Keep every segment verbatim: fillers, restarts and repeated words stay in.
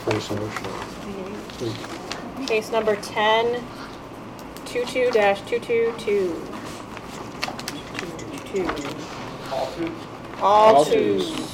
case motion. Case number ten, two-two dash two-two-two. All two? All All twos. twos.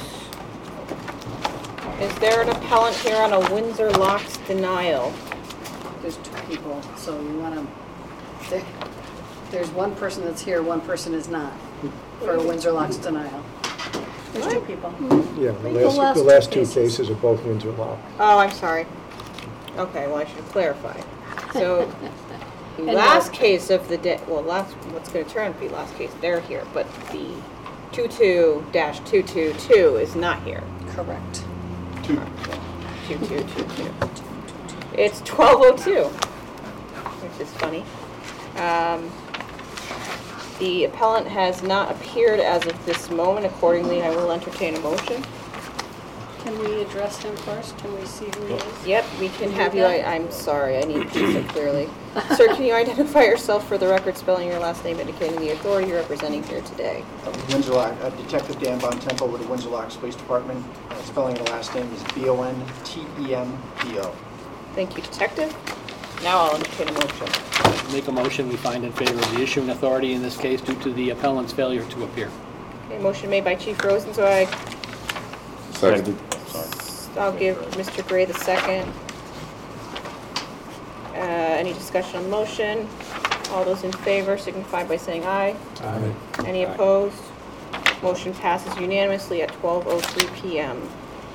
Is there an appellant here on a Windsor Locks denial? There's two people, so you want to, there, there's one person that's here, one person is not, for a Windsor Locks denial. There's two people. Yeah, the The last, last the two last two cases. cases are both Windsor Lock. Oh, I'm sorry. Okay, well, I should clarify. So, the And last what- case of the day, well, last, what's gonna turn out to be last case, they're here, but the two-two dash two-two-two is not here. Correct. Two. two-two-two-two. It's twelve oh two, which is funny. Um, The appellant has not appeared as of this moment. Accordingly, I will entertain a motion. Can we address him first? Can we see who he is? Yep, we can have you, I, I'm sorry, I need to say clearly. Sir, can you identify yourself for the record, spelling your last name, indicating the authority you're representing here today? Windsor Lock, uh, Detective Dan Von Temple with the Windsor Locks Police Department. Uh, Spelling of the last name is B O N T E M P O. Thank you, Detective. Now I'll entertain a motion. Make a motion, we find in favor of the issuing authority in this case due to the appellant's failure to appear. Okay, motion made by Chief Rosenzweig. Seconded. I'll give Mister Gray the second. Uh, any discussion on the motion? All those in favor signify by saying aye. Aye. Any opposed? Motion passes unanimously at twelve oh three p m